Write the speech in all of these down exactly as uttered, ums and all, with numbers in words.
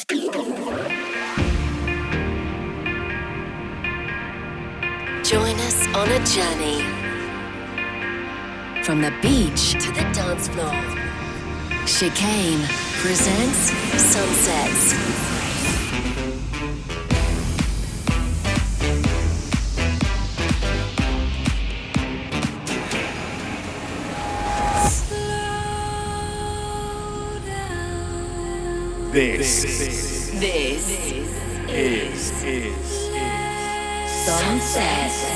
Join us on a journey from the beach to the dance floor. Chicane presents Sunsets. This, this, This is, is, is Sunsets.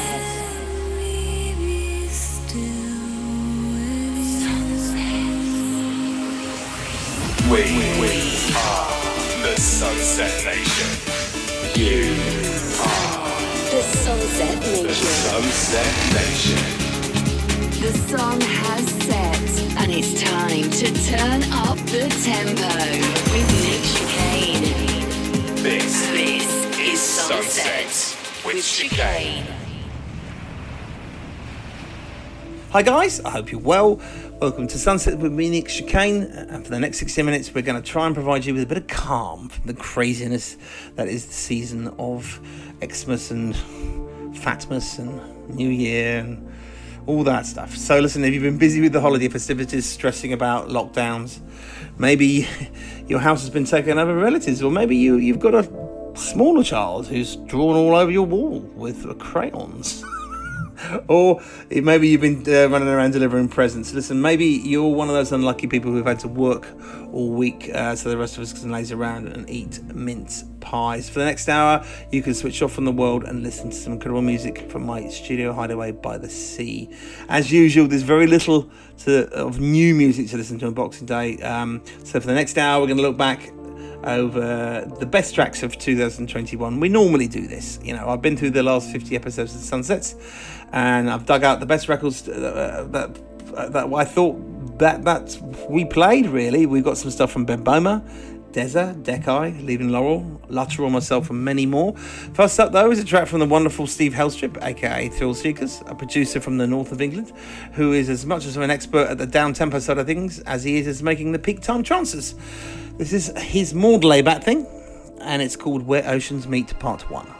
We, we are the Sunset Nation. You are The Sunset the Nation. Sunset Nation. The sun has set, and it's time to turn up the tempo with Nick Chicane. This, This is Sunset Sunset with with Chicane. Chicane. Hi guys, I hope you're well. Welcome to Sunset with me, Nick Chicane. And for the next sixty minutes, we're going to try and provide you with a bit of calm from the craziness that is the season of Xmas and Fatmas and New Year and all that stuff. So listen, if you've been busy with the holiday festivities, stressing about lockdowns, maybe your house has been taken over by relatives, or maybe you, you've got a smaller child who's drawn all over your wall with crayons. Or maybe you've been uh, running around delivering presents. Listen, maybe you're one of those unlucky people who've had to work all week uh, so the rest of us can laze around and eat mince pies. For the next hour, you can switch off from the world and listen to some incredible music from my studio hideaway by the sea. As usual, there's very little to, of new music to listen to on Boxing Day. Um, so for the next hour, we're going to look back over the best tracks of two thousand twenty-one. We normally do this. You know, I've been through the last fifty episodes of Sunsets, and I've dug out the best records uh, that uh, that I thought that that we played. Really, we've got some stuff from Ben Boma, Deza, Dekai, Leaving Laurel, Luttrell, myself, and many more. First up, though, is a track from the wonderful Steve Hellstrip, aka Thrill Seekers, a producer from the north of England, who is as much as an expert at the down-tempo side of things as he is as making the peak time trances. This is his Maud Layback thing, and it's called Where Oceans Meet Part one.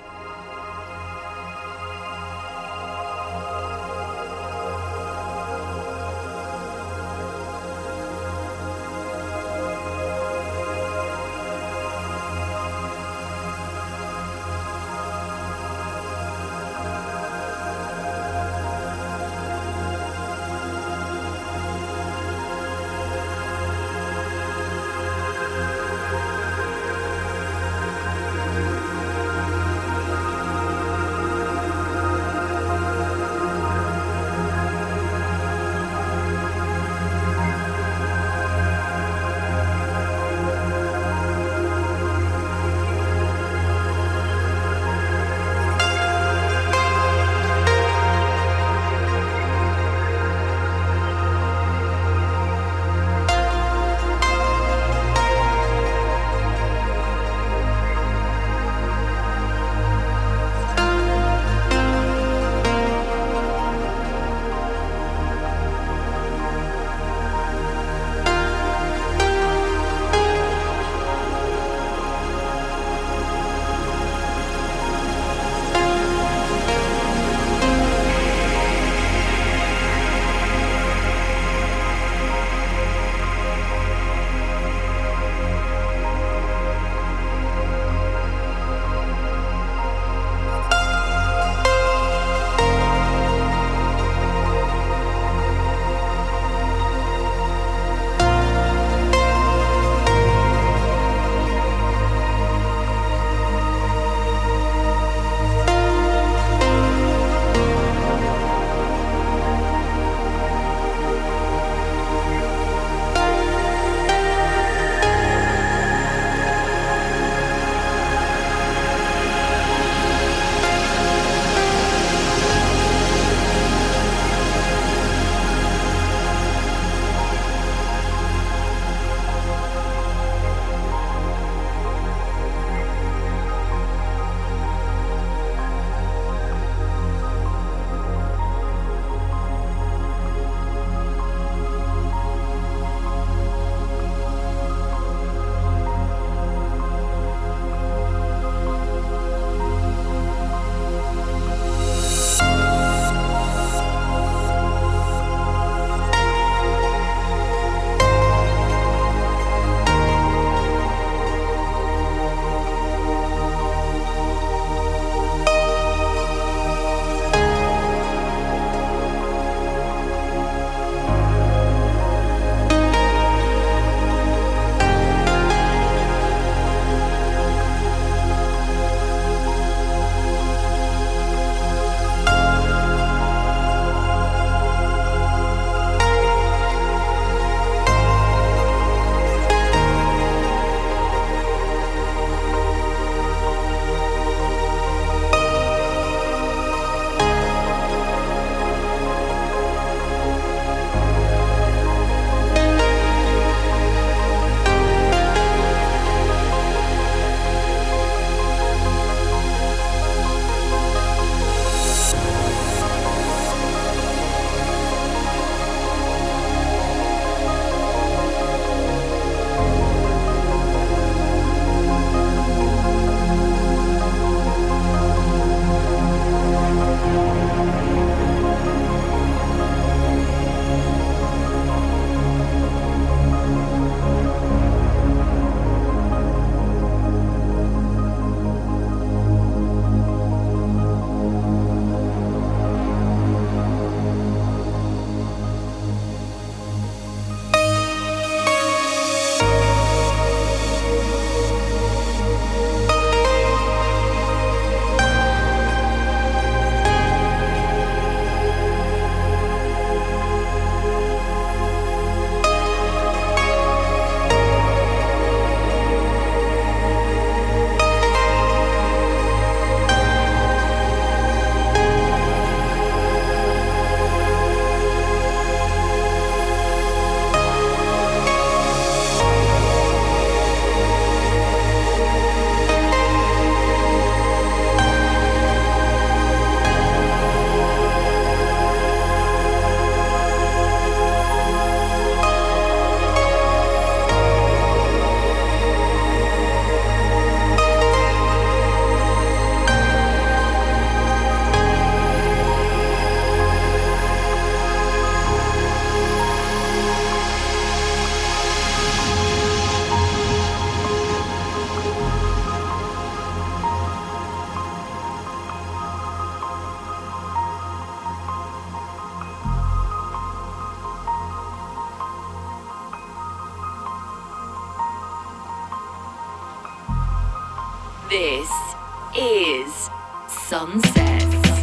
This is Sunset.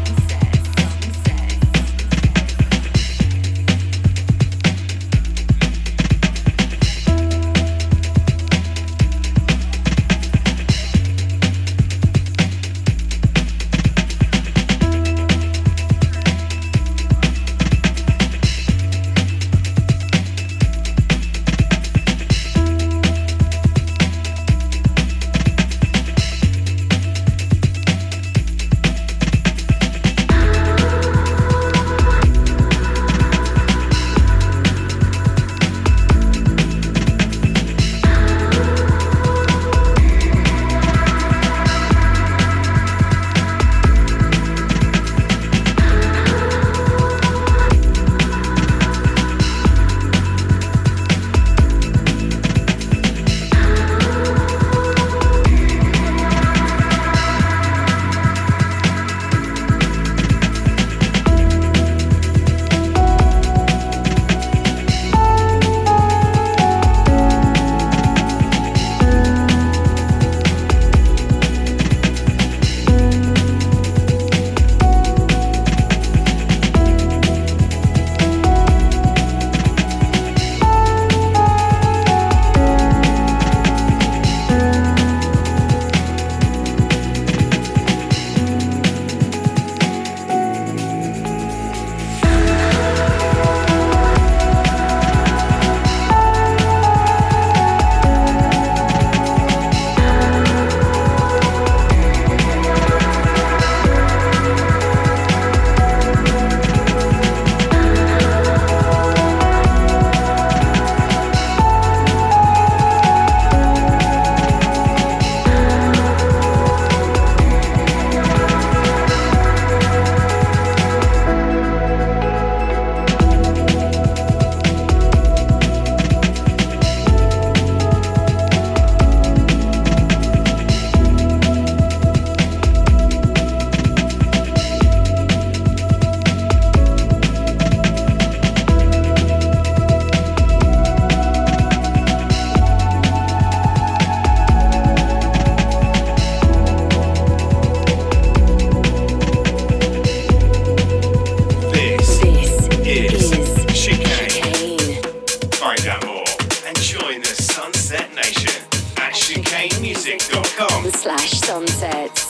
slash sunsets.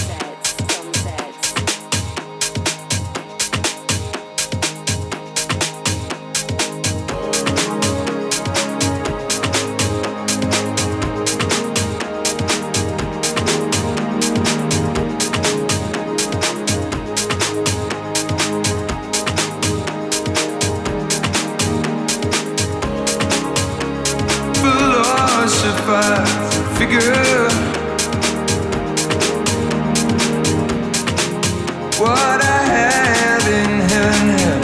Figure what I have in heaven.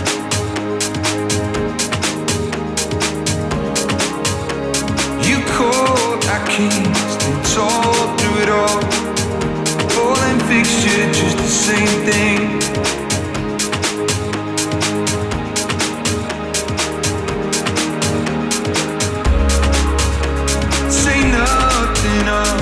You called, I can't stand tall through it all. All them fixtures, just the same thing. Say nothing of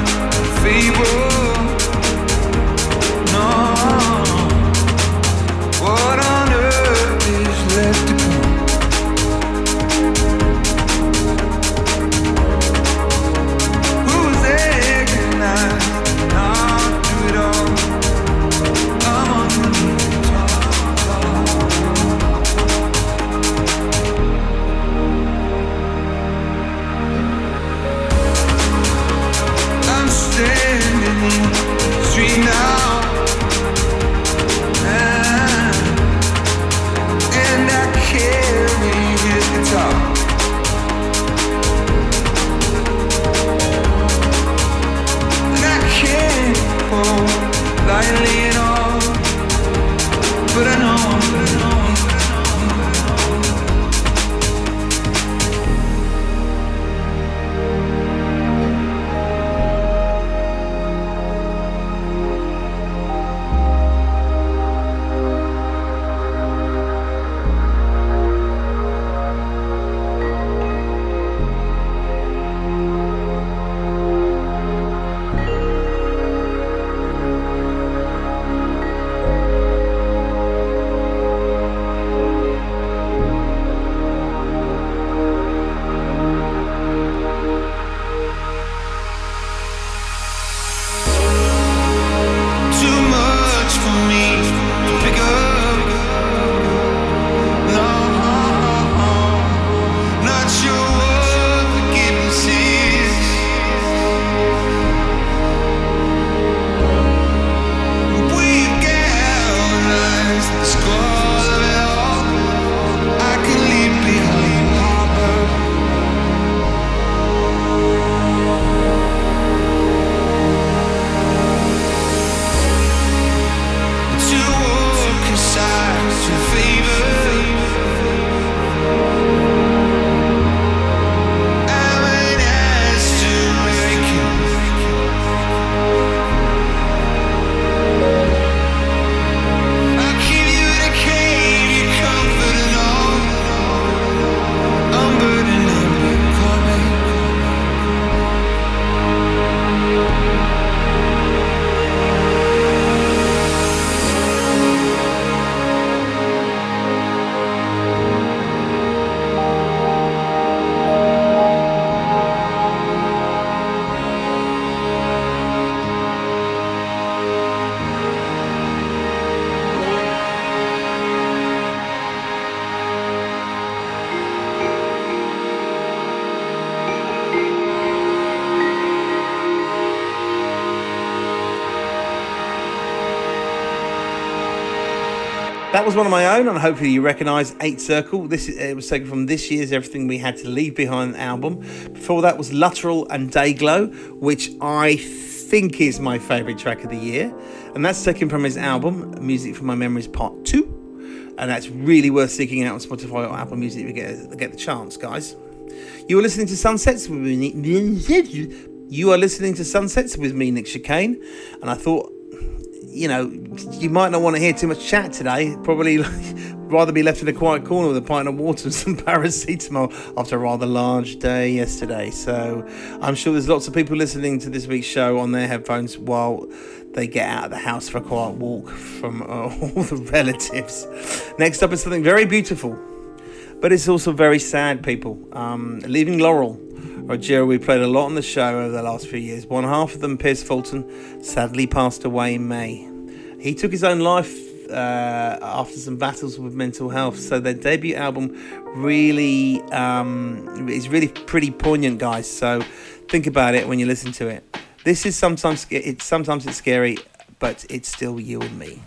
That was one of my own, and hopefully you recognise Eight Circle. This is, it was taken from this year's Everything We Had to Leave Behind album. Before that was Luttrell and Dayglow, which I think is my favourite track of the year. And that's taken from his album, Music from My Memories Part two. And that's really worth seeking out on Spotify or Apple Music if you get, get the chance, guys. You are listening to Sunsets with me. You are listening to Sunsets with me, Nick Chicane. And I thought, you know, you might not want to hear too much chat today. Probably rather be left in a quiet corner with a pint of water and some paracetamol after a rather large day yesterday. So I'm sure there's lots of people listening to this week's show on their headphones while they get out of the house for a quiet walk from uh, all the relatives. Next up is something very beautiful, but it's also very sad, people. Um, Leaving Laurel, a duo we played a lot on the show over the last few years. One half of them, Piers Fulton, sadly passed away in May. He took his own life uh, after some battles with mental health. So their debut album really um, is really pretty poignant, guys. So think about it when you listen to it. This is sometimes it's sometimes it's scary, but it's still you and me.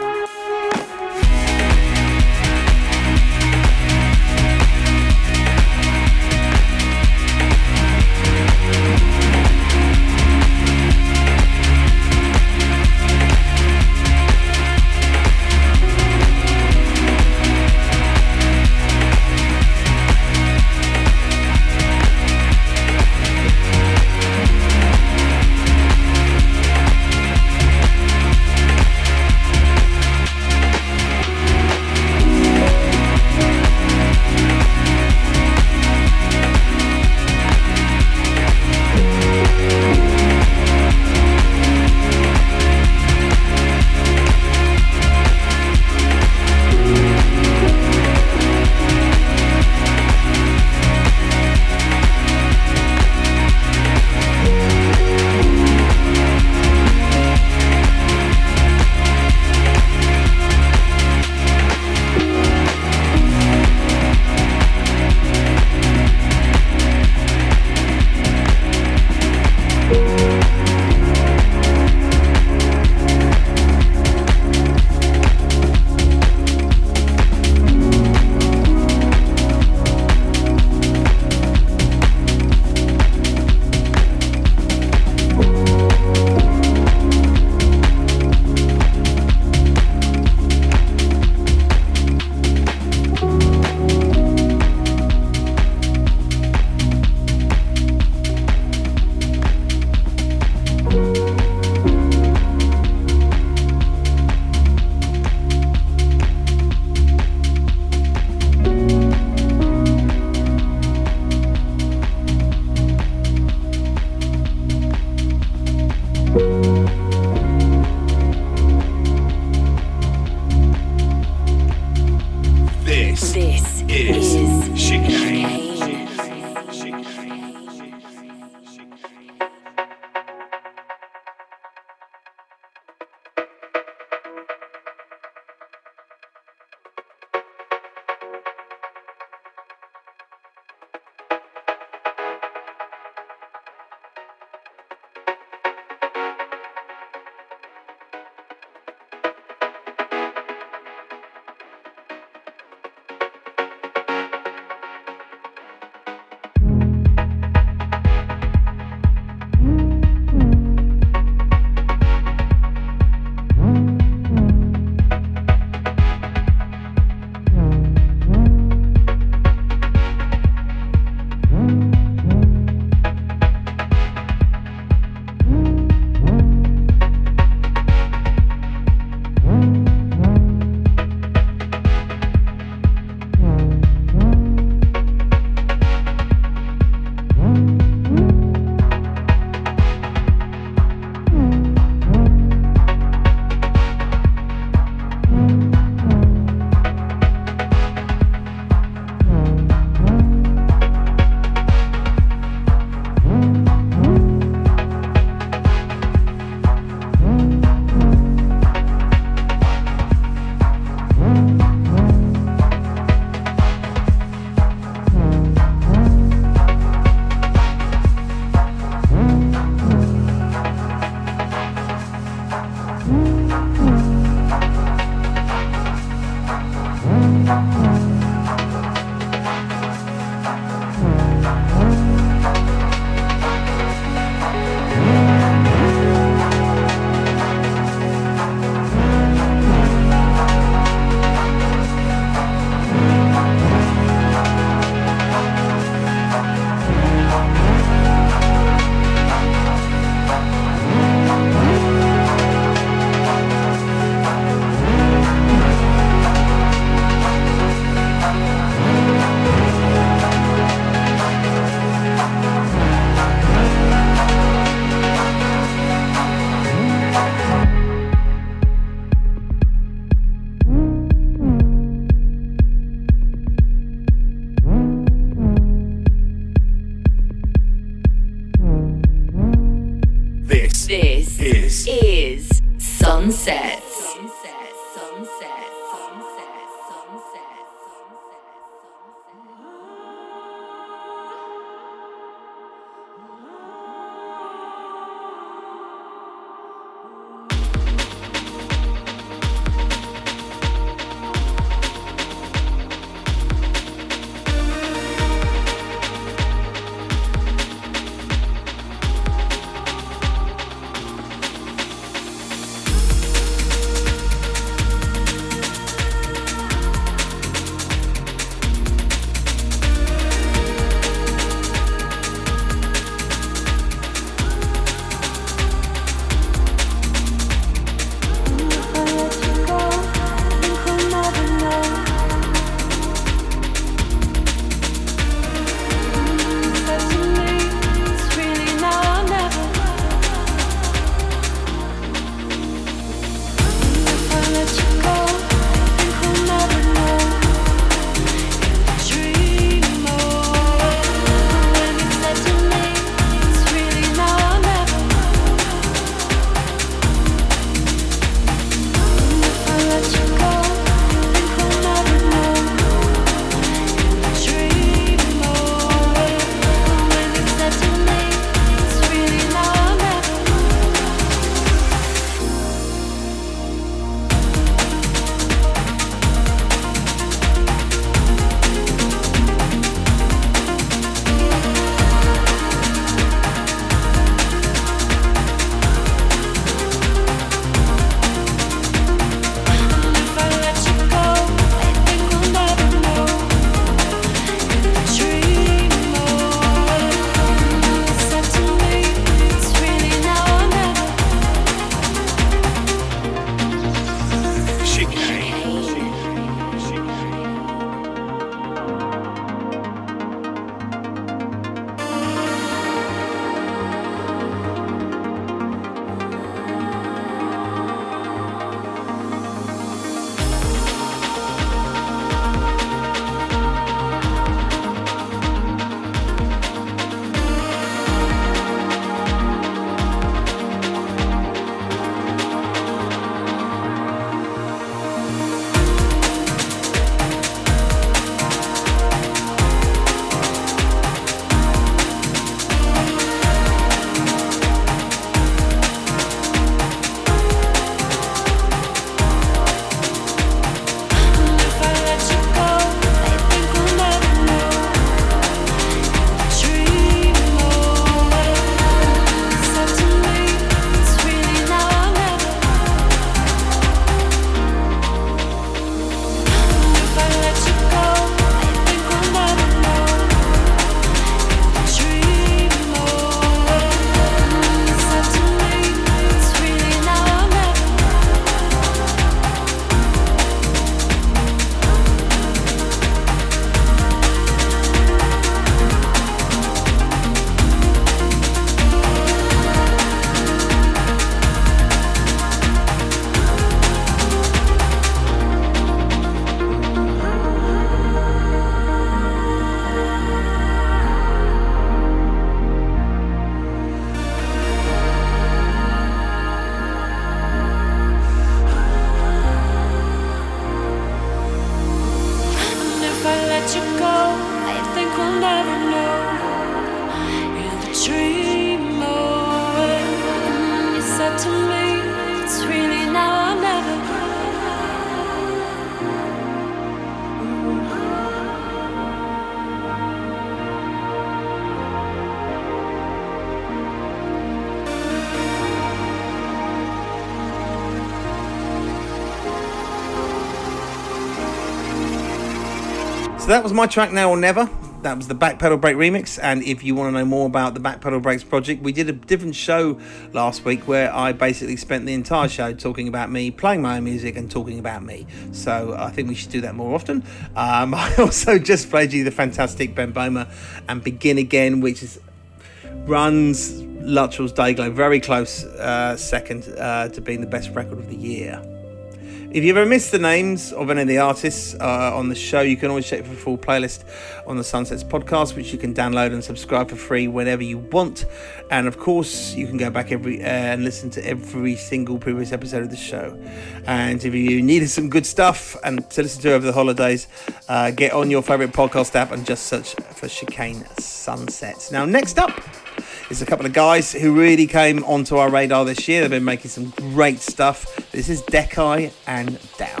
that was my track, Now or Never. That was the Backpedal Break remix, and if you want to know more about the Backpedal Breaks project, we did a different show last week where I basically spent the entire show talking about me, playing my own music and talking about me. So I think we should do that more often. Um, I also just played you the fantastic Ben Böhmer and Begin Again, which is runs Luttrell's Dayglow very close uh, second uh, to being the best record of the year. If you ever missed the names of any of the artists uh, on the show, you can always check for a full playlist on the Sunsets podcast, which you can download and subscribe for free whenever you want. And of course, you can go back every uh, and listen to every single previous episode of the show. And if you needed some good stuff and to listen to over the holidays, uh, get on your favourite podcast app and just search for Chicane Sunsets. Now, next up is a couple of guys who really came onto our radar this year. They've been making some great stuff. This is Dekai and Down.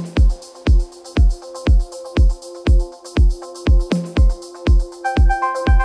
We'll be right back.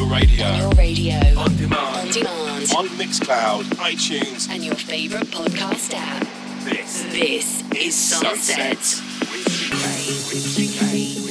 your radio. On your radio. On demand. On demand. On Mixcloud, iTunes, and your favorite podcast app. This, this is Sunset. Sunset with Chicane. With Chicane.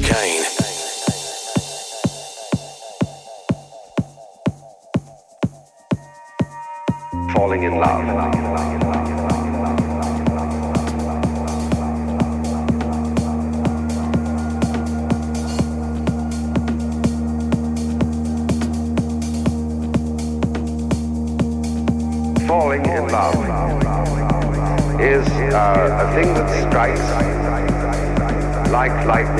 Chicane. Falling in love. Falling in love is uh, a thing that strikes like lightning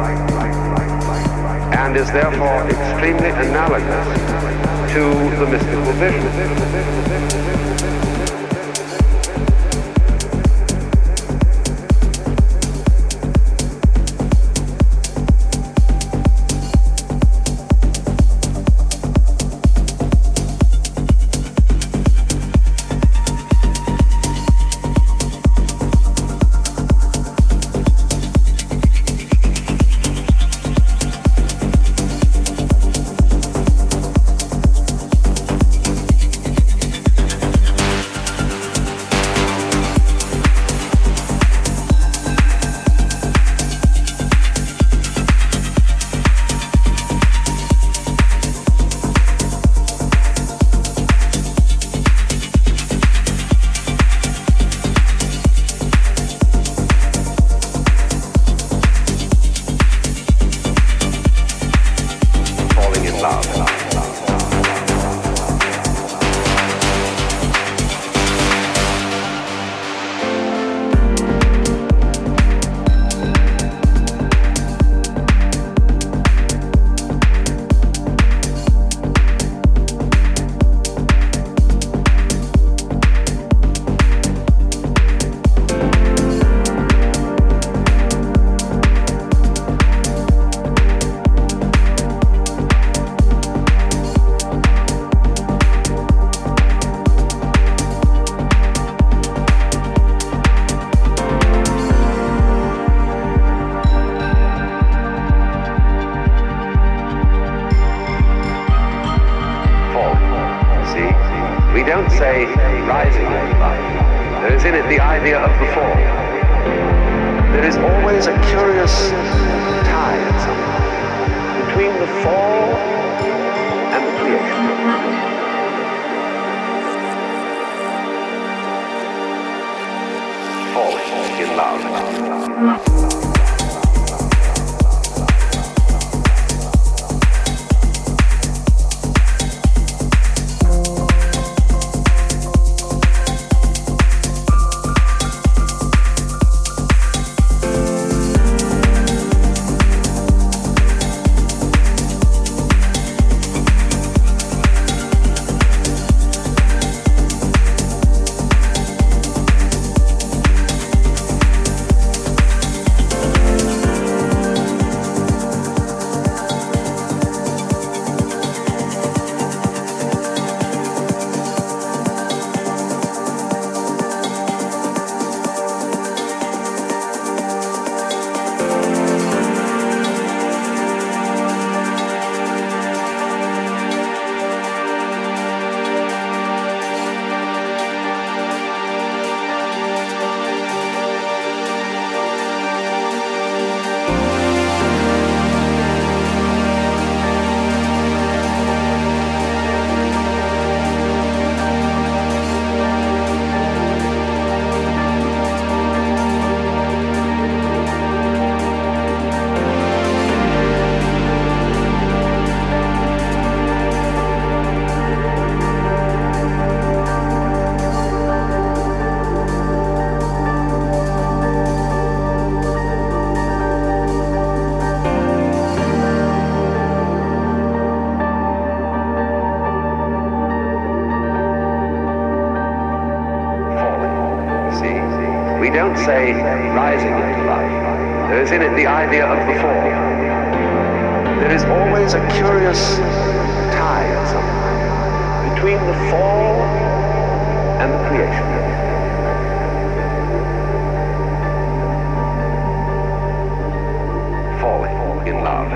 and is therefore extremely analogous to the mystical vision. Say rising into life. There is in it the idea of the fall. There is always a curious tie somehow between the fall and the creation. Falling in love.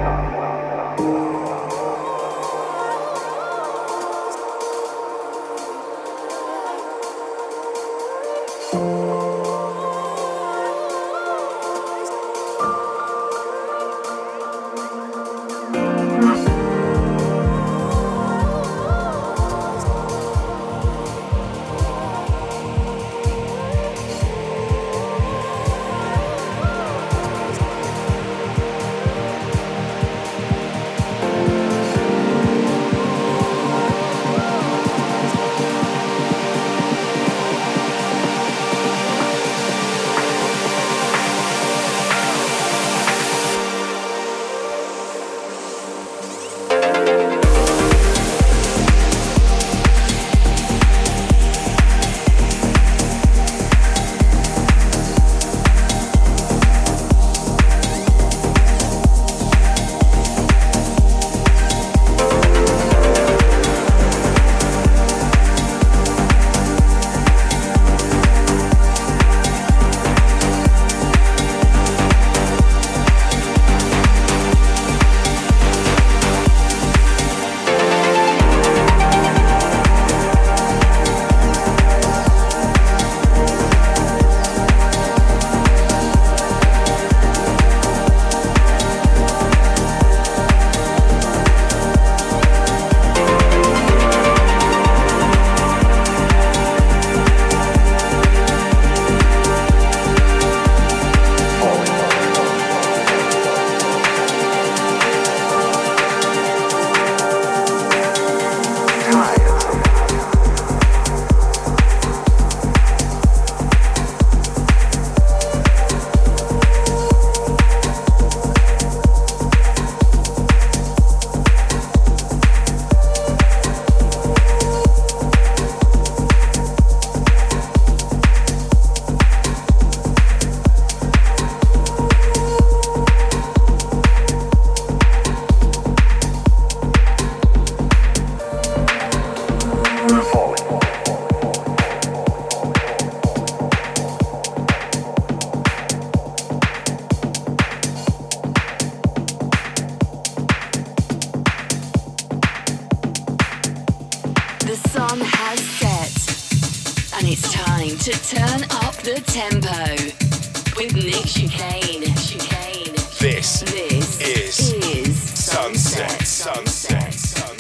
sun has set, and it's time to turn up the tempo with Nick Chicane. Chicane. This, This is, is Sunset, Sunset, Sunset, Sunset.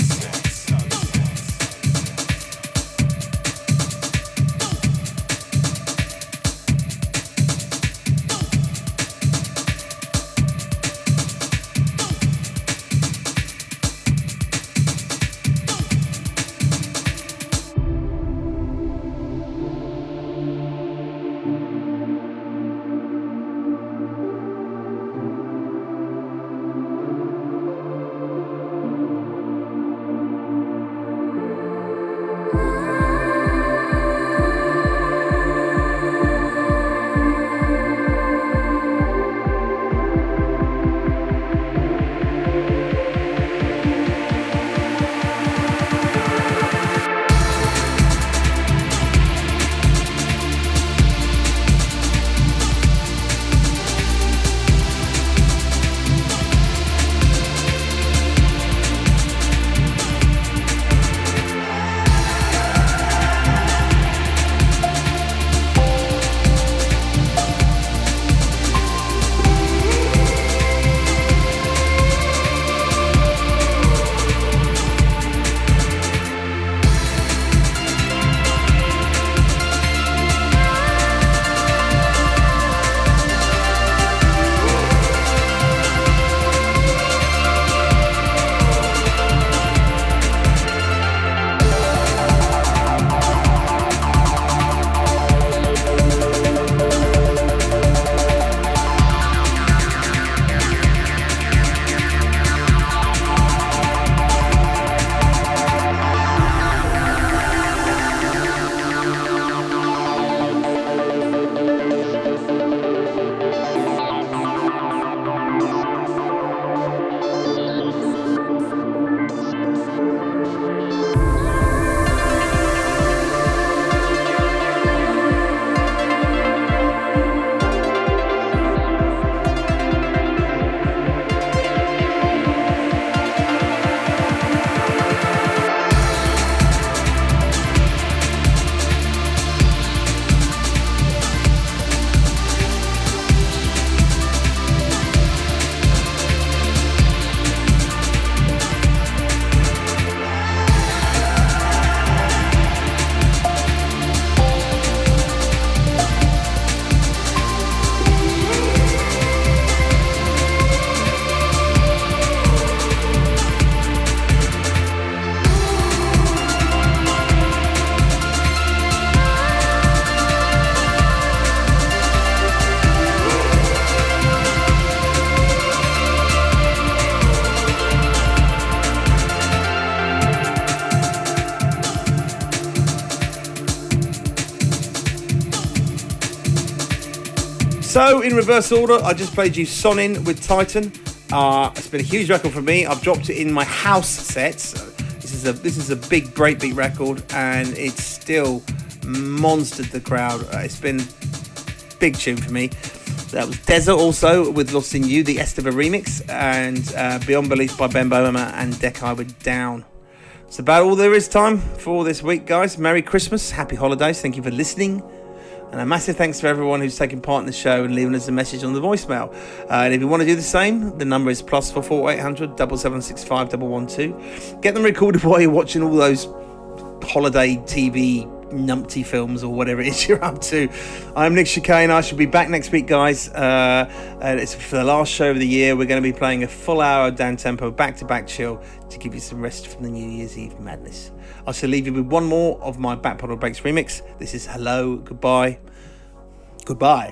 So, in reverse order, I just played you Sonin with Titan. Uh, it's been a huge record for me. I've dropped it in my house sets. This is a this is a big breakbeat record, and it's still monstered the crowd. Uh, it's been a big tune for me. That was Desert also with Lost in You, the Esteva remix, and uh, Beyond Belief by Ben Böhmer and Dekai with Down. It's about all there is time for this week, guys. Merry Christmas, happy holidays. Thank you for listening. And a massive thanks to everyone who's taken part in the show and leaving us a message on the voicemail. Uh, and if you want to do the same, the number is plus four four eight hundred seven seven six five one one two. Get them recorded while you're watching all those holiday T V numpty films or whatever it is you're up to. I'm Nick Chicane. I shall be back next week, guys. Uh, and it's for the last show of the year. We're going to be playing a full hour down tempo, back-to-back chill to give you some rest from the New Year's Eve madness. I shall leave you with one more of my Back Bottle Breaks remix. This is Hello, Goodbye. Goodbye.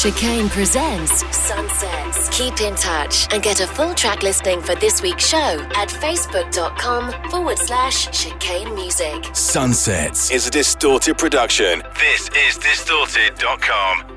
Chicane presents Sunsets. Keep in touch and get a full track listing for this week's show at facebook.com forward slash chicane music. Sunsets is a Distorted production. This is distorted dot com.